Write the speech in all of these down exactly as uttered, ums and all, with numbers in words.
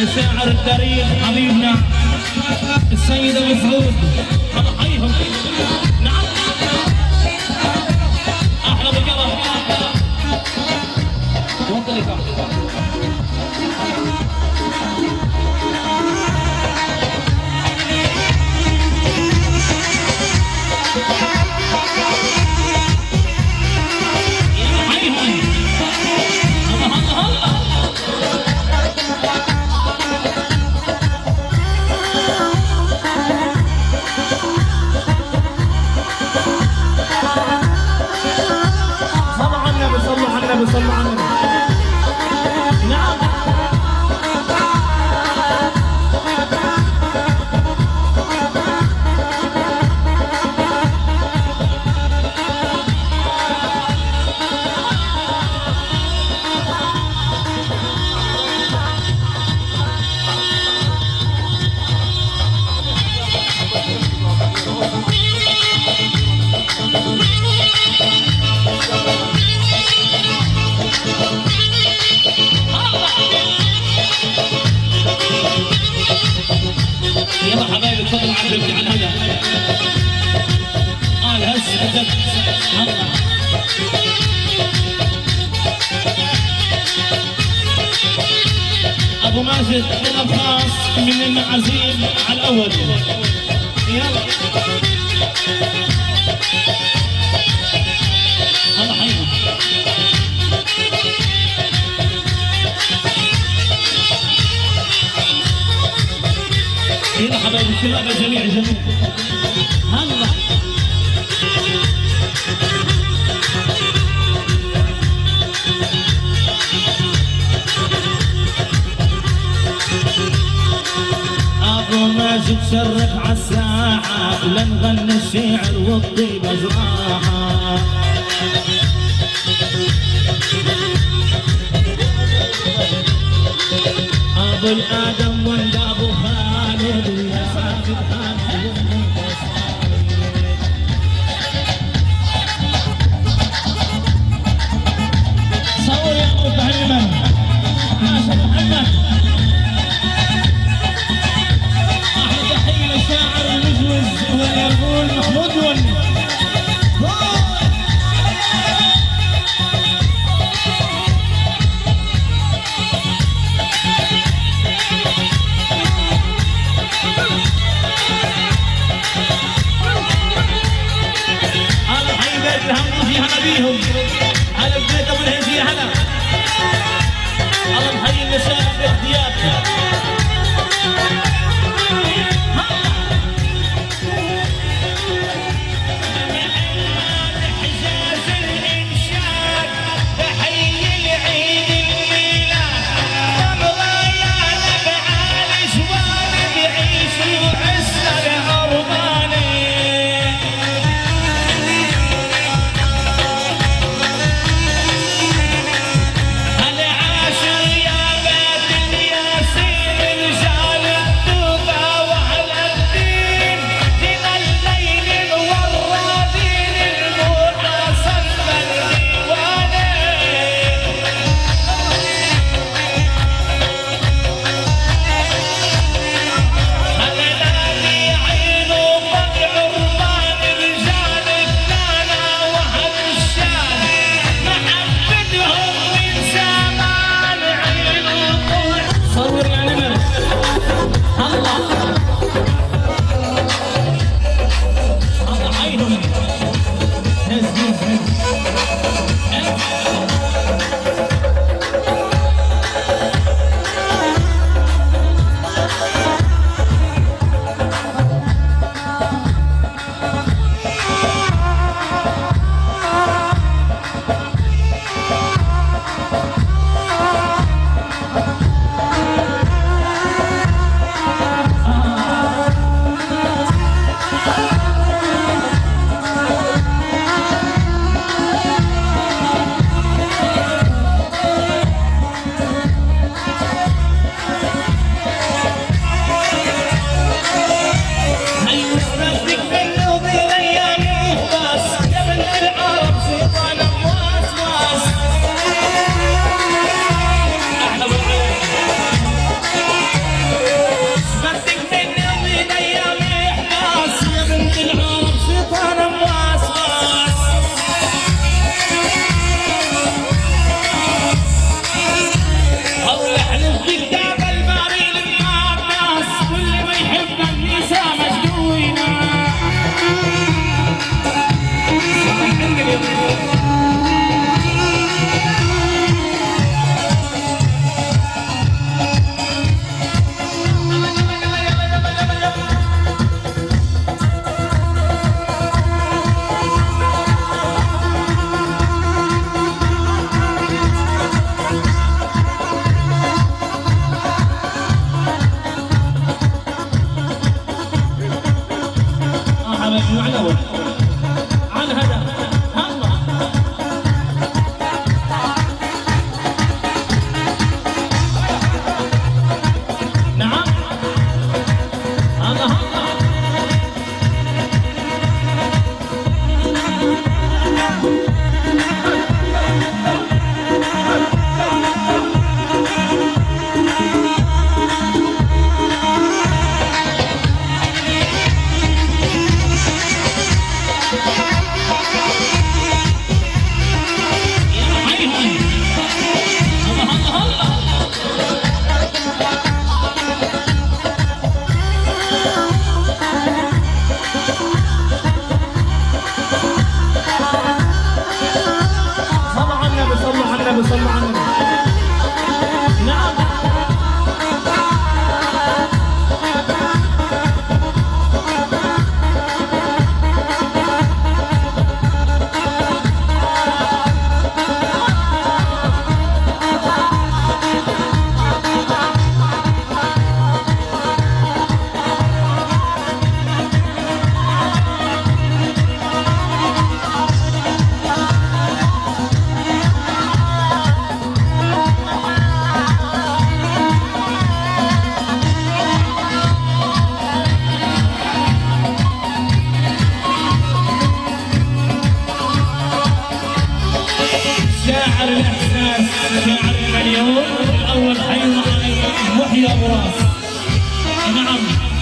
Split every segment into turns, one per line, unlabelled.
الشاعر الكريم حبيبنا السيد ابو سعود، الله حيهم. نعم احلى بقره وانطلقوا. صلوا على النبي. نعم يلا حبايبي تفضل عبد عن هذا. اه الهز الدب الله. ابو ماجد طلب خاص من المعازيم على الاول. يلا الله حيهم. يلا حبايبي الشباب الجميع جميع هلا. ابو ماجد شرف عالساحه لنغني الشعر والطيبه جراحه. ابو الادم وند ابو خالد يا صاحب خالد. صور يا ابو تهيمن حسن محمد. احلى تحيه للشاعر المجوز واليرغول محمود ولي. بيهم على البيت ابو الهنديه هلا. الله محيي النساء باختيارها. حجاز الانشاد تحيي العيد الميلاد. ابغى نبع الجوانب يعيشوا عسى العرباني. شاعر الاحساس شاعرنا اليوم الاول حي معي محيى ابو راس. نعم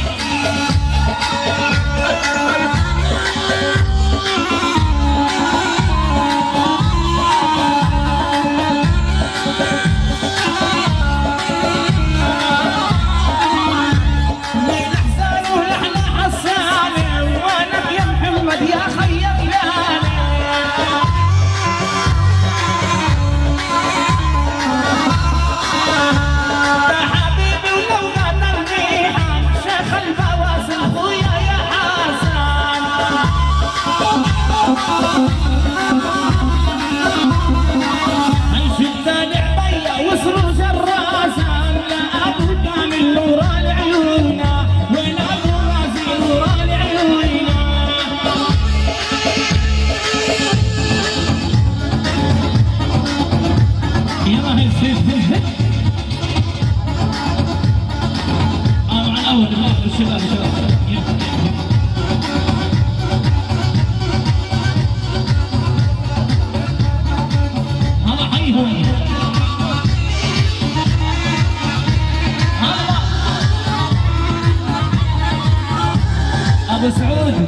ابو سعود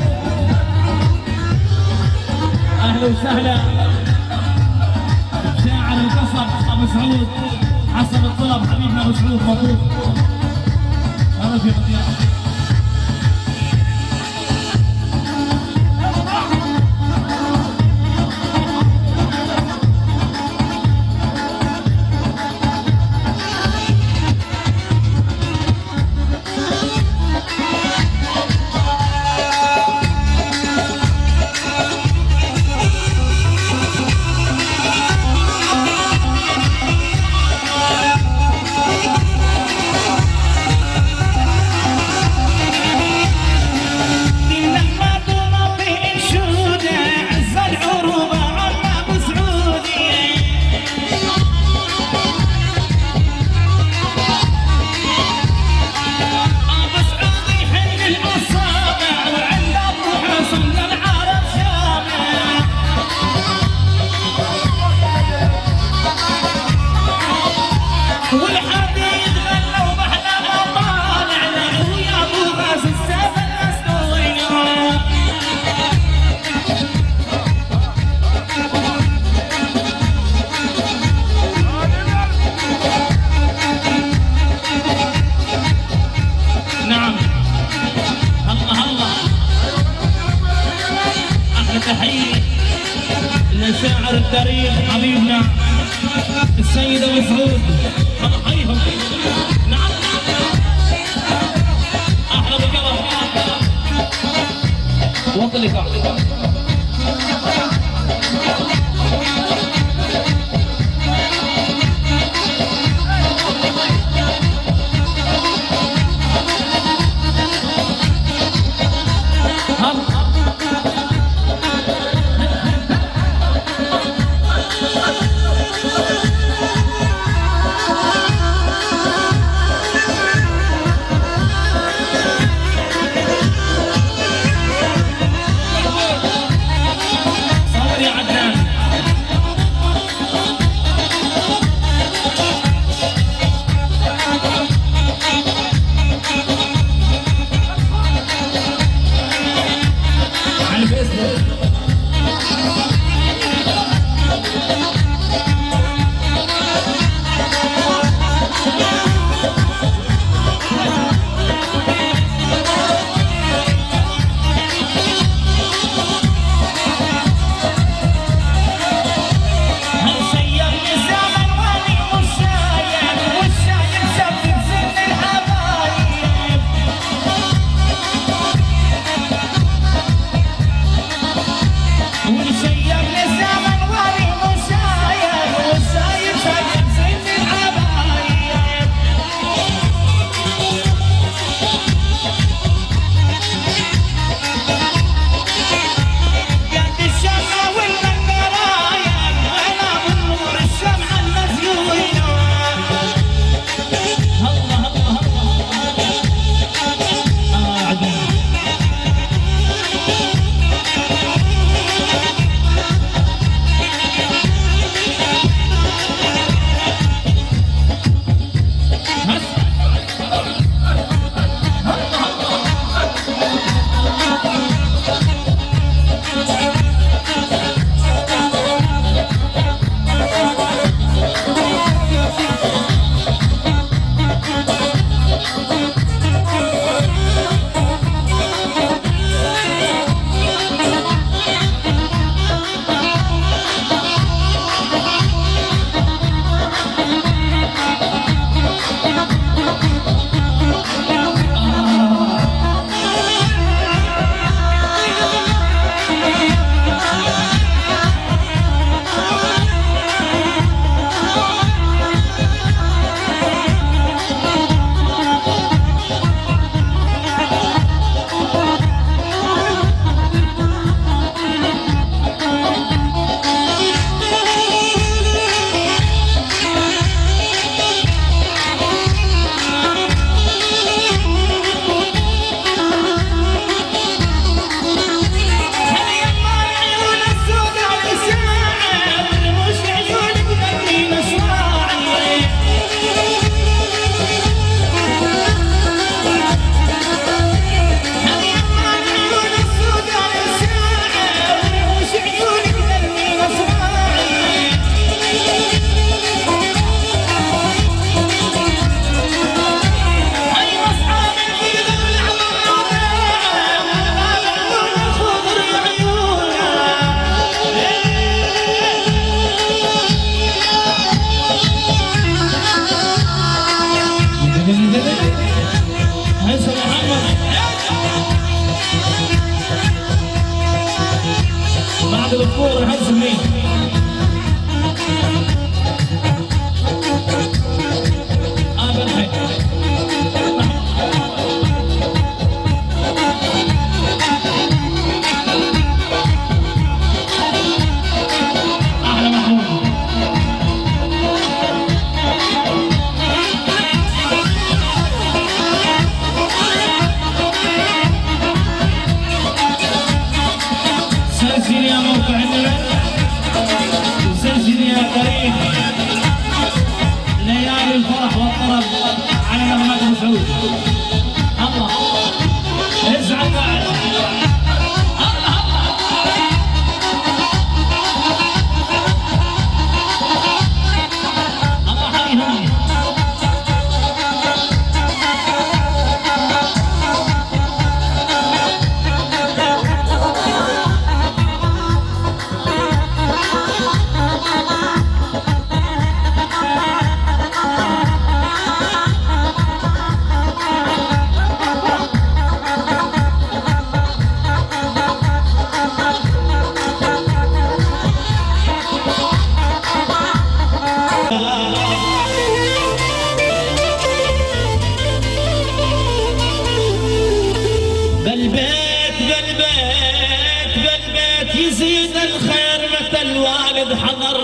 اهلا وسهلا. شاعر القصب ابو سعود حسب الطلب حبيبنا ابو سعود مبروك. اهلا في مدينة. تحية لشاعر التاريخ حبيبنا السيد ابو سعود. حيهم نعم احلى بكرم وطلق هسه محمد بعد الكورة هسه مين؟ اه بالحي احلى محمود. سجل يا موقع النبات، سجل يا قريب ليالي الفرح والطرب على نغمات ابو سعود. الله ازعل بعد الله حيهم. بالبيت بالبيت بالبيت يزيد الخير متى الوالد حضر.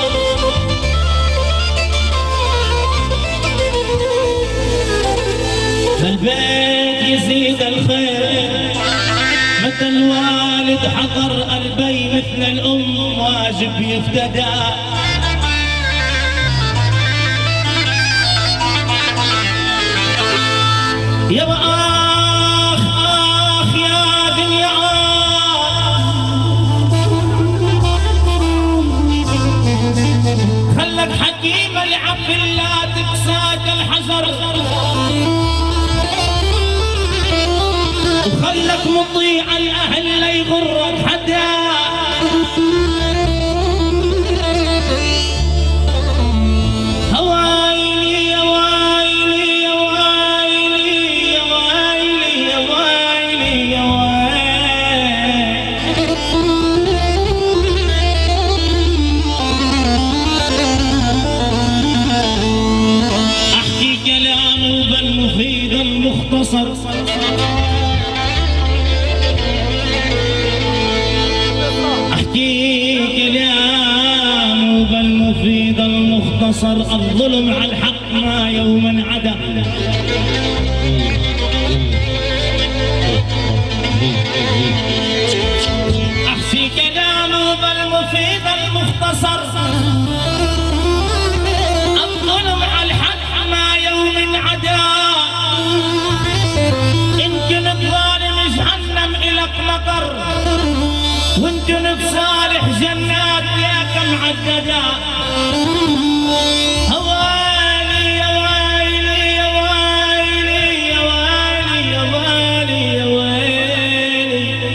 بالبيت يزيد الخير متى الوالد حضر. البي مثل الأم واجب يفتدى. يا آخ آخ يا دنيا خلك حكيم العب لا تكساك الحجر، وخلك مطيع الأهل لا يغرك حدا. احكي كلام بالمفيد المختصر. الظلم على الحق ما يوما عدا. احكي كلام بالمفيد المختصر. الظلم على الحق ما يوم عدا. مطر وان كنت صالح جنات يا كم عددا. هوالي يا ويلي يا ويلي يا ويلي يا ويلي يا ويلي.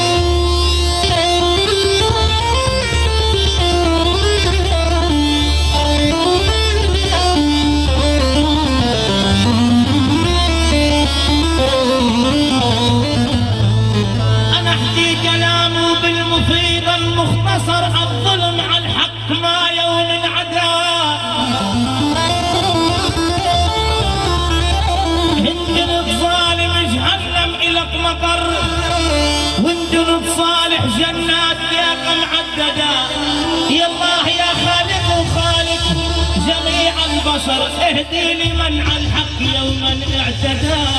بالمفيد المختصر. الظلم على الحق ما يوم عدا. إن كنت ظالم جهنم إلك مطر، وإن كنت صالح جنات يا كم عددا. يا الله يا خالق وخالق جميع البشر اهدي لمن على الحق يوما اعتدى.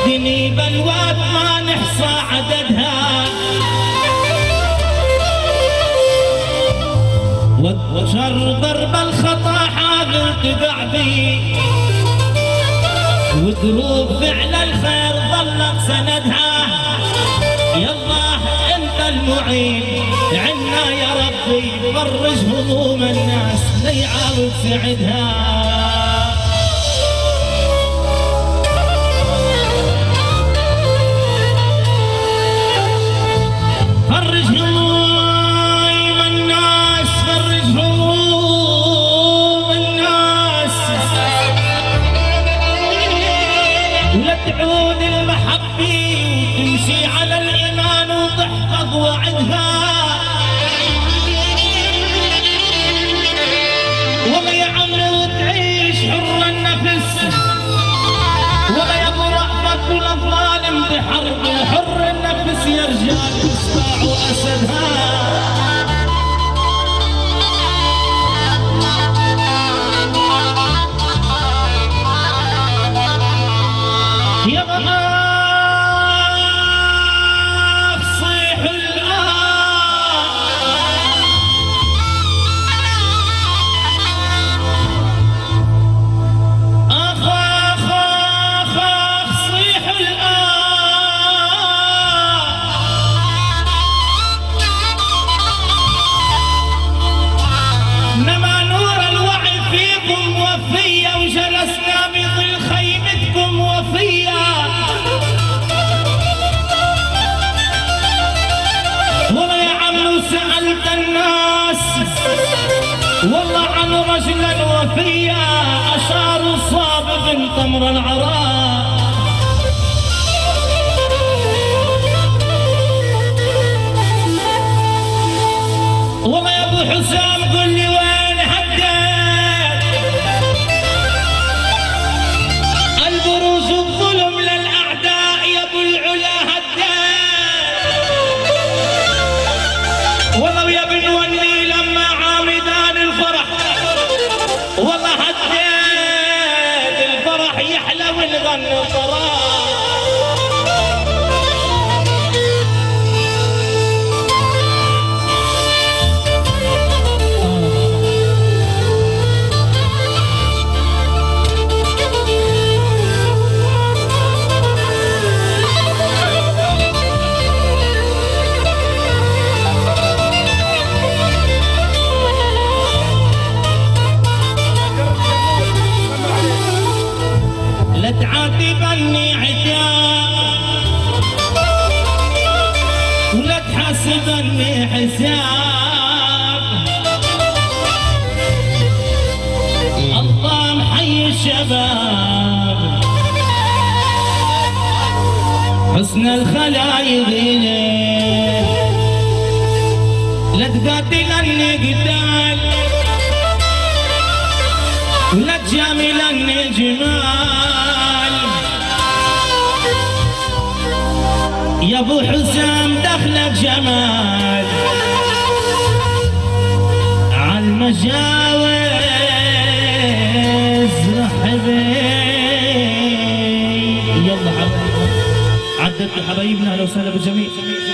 دني بلوات ما نحصى عددها، وشر ضرب الخطا حاضر تقع بي، ودروب فعل الخير ظلت سندها. يا الله انت المعين عنا يا ربي، فرج هموم الناس ليعاود سعدها. فرج هموم الناس، فرج هموم الناس، ولا تعود المحبة وتمشي على الإيمان وتحفظ وعدها. والله يا عمي وتعيش حر النفس، والله يا ابو رأفت والظالم بحرب، حر النفس يا رجال يصبح وأسدها. يا غمام صيح الآن، آخ آخ آخ آخ صيح الآن. نما نور الوعي فيكم وفيا، وجلسنا بظل خيمتكم وفيا. والله يا عم سألت الناس والله عن رجلا وفيا، أشاروا صاب بن تمر العراء. والله يا ابو حسام قل لي وين هديت البروز الظلم للأعداء، يا ابو العلا هديت. والله يا ابن وني لما عامدان الفرح، والله هديت الفرح يحلى والغن الفرح. لا تعاتبني عتاب ولا تحاسبني حساب، الله محيي الشباب حسن الخلايق إليه. لا تقاتلني قتال ولا تجاملني جمال، يا ابو حسام دخلك جمال عالمجاوز رحبي. يلا حبايبنا عدت حبايبنا، اهلا وسهلا بالجميع.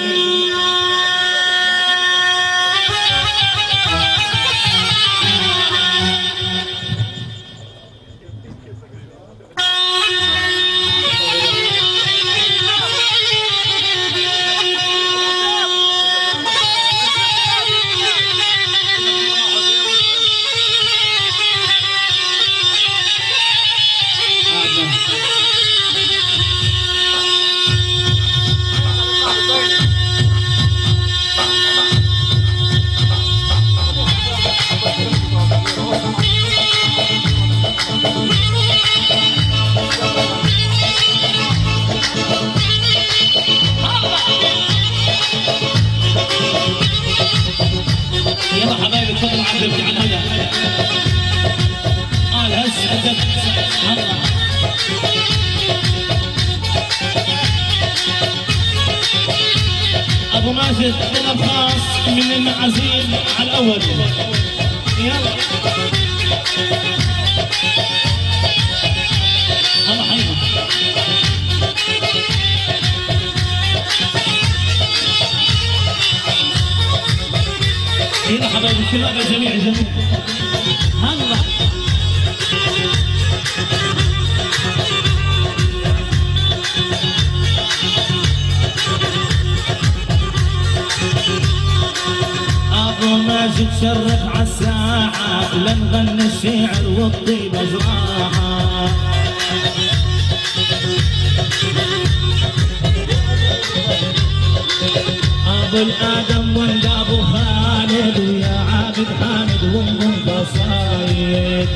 يلا حبايبي تفضلوا عدلوا على الهدى. اه الهش عدل. ابو ماجد طلب خاص من المعازيم على الاول. يلا الله حيهم. الشباب الجميع جميع هلا ابو ماجد شرف عالساحه لنغني الشعر والطيبه جراحه ابو الادم ولد ابو خالد ويا عابد حامد وام قصايد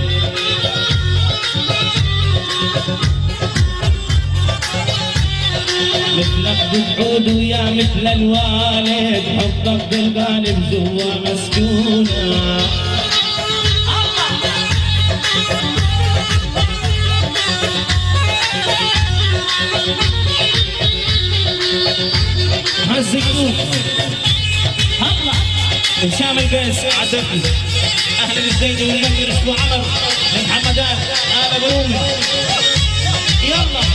مثلك بتعود ويا مثل الوالد حبك بالقالب جوا مسجونه هالزقوق هلا هشام القيس عدتني اهل الزيدي والمنير ابو عمر من حمدان ال برومي يلا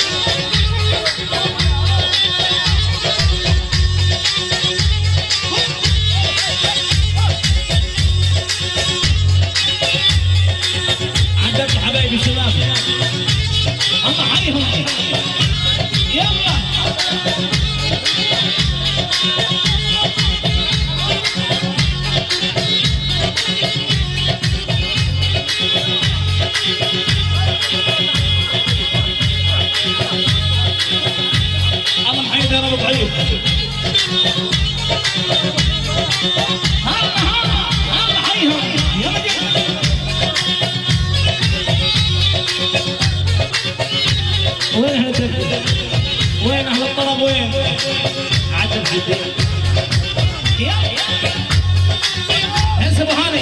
عدت حبايبي الشباب الله حيهم يلا الله محيد يا رب ضعيف هلا هلا هلا حيهم يلا وين اهل الدرب؟ وين اهل الطلب وين؟ عدل جدي يا انسى ابو هاني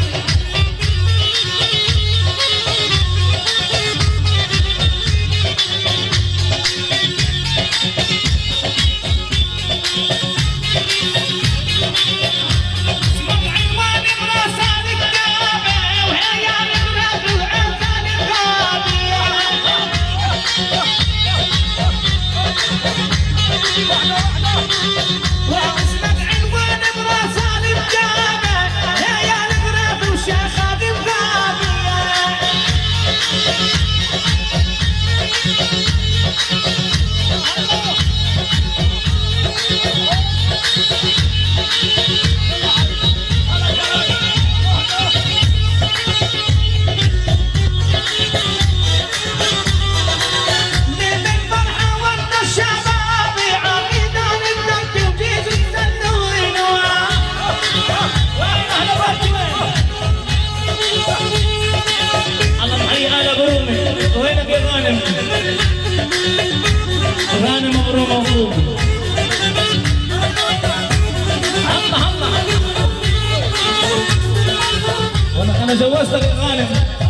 غانم مبروك مبروك الله الله وانا انا جوزتك يا غانم